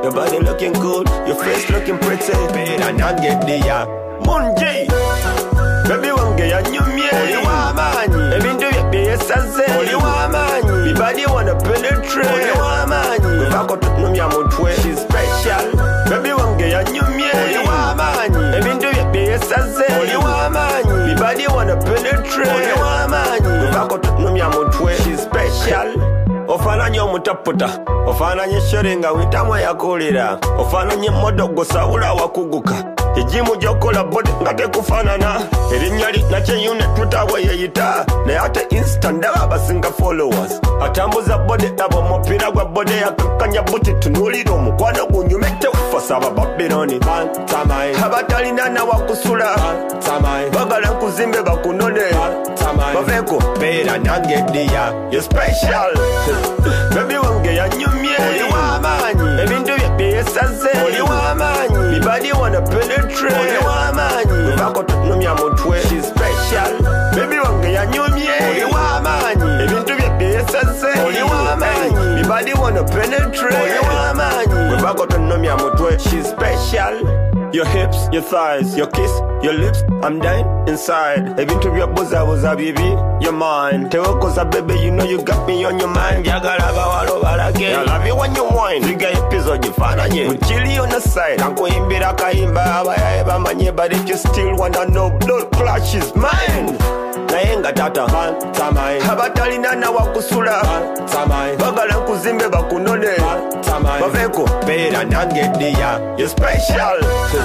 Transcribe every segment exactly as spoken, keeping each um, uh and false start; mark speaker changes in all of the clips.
Speaker 1: Your body looking good, your face looking pretty. Better not get the ya. Munji. Baby wange ya nyumye. Oli wamanyi. Ebintu bye yesaze. Oli wamanyi. The body wanna penetrate. Oli wamanyi. Vako tutumya mutwe. She's special. Baby wange ya nyumye. Oli wamanyi. Ebintu bye yesaze. Oli wamanyi. The body wanna penetrate. Oli wamanyi. Vako tutumya mutwe. She's special. Ofananye omutaputa, ofananye shorenga witamwa yakulira, ofananye modogo sawula wakuguka, ejimu jokola body nga tekufanana, erinnya linakye unit tutawe yeyita, naye ate insta ndaba basinga followers, atambuza body abo mupira gwa body yakakanya buti tunulira omukwano gunyume tewufa aba Babyloni bantamai, abatalina nawakusula bantamai, bagala nkuzimbe bakunone bantamai, baveeko beera nange ddiya, you're special. Baby wange ya nyumye. Oli wamanyi. Ebintu bye yesaze. Oli wamanyi. The body wanna penetrate. Oli wamanyi. Vako tutumya mutwe. She's special. Baby wange ya nyumye. Oli wamanyi. Ebintu bye yesaze. Oli wamanyi. The body wanna penetrate. Oli wamanyi. Vako tutumya mutwe. She's special. Your hips, your thighs, your kiss, your lips, I'm dying inside. Ebintu bya boza boza baby, you're mine. Tewokoza baby, you know you got me on your mind. Yagala bawalo balage. I love you when you whine. Liga episode yifananye. Muchili on the side. Kankuimbira kayimba abayaye bamanye, but if you still wanna know, blood clash is mine. Nayenga tata bantamai, abatalina nawakusula bantamai, bagala nkuzimbe bakunone bantamai, baveeko beera nange ddiya, you're special.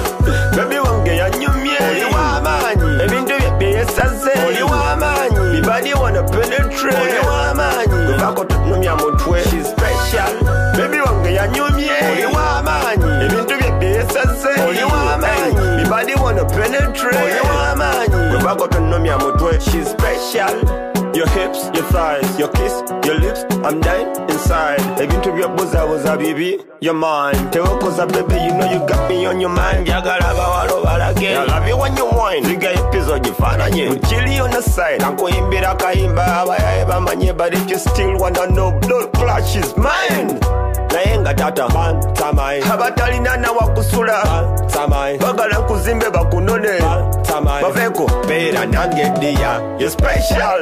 Speaker 1: Baby wange ya nyumye. Oli wamanyi. Ebintu bye yesaze. Oli wamanyi. The body wanna penetrate. Oli wamanyi. Vako tutumya mutwe. She's special. Baby wange ya nyumye. Oli wamanyi. Ebintu bye yesaze. Oli wamanyi. The body wanna penetrate. Oli wamanyi. Vako tutumya mutwe. She's special. Your hips, your thighs, your kiss, your lips, I'm dying inside. Ebintu bya boza boza baby, you're mine. Tewokoza baby, you know you got me on your mind. Yagala bawalo balage. I love you when you whine. Liga episode yifananye. Muchili on the side. Kankuimbira kayimba abayaye bamanye, but if you still wanna know, blood clash is mine. Nayenga tata bantamai, abatalina nawakusula bantamai, bagala nkuzimbe bakunone bantamai, baveeko beera nange ddiya, you're special.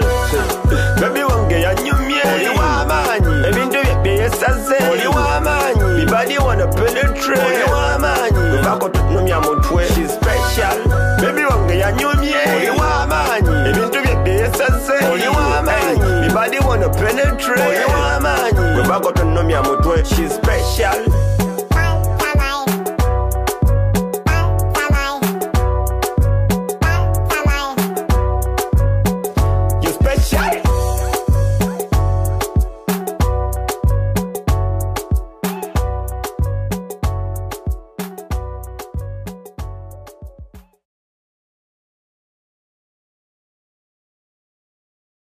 Speaker 1: Baby wange ya nyumye. Oli wamanyi. Ebintu bye yesaze. Oli wamanyi. The body wanna penetrate. Oli wamanyi. Vako tutumya mutwe. She's special. Baby wange ya nyumye. Oli wamanyi.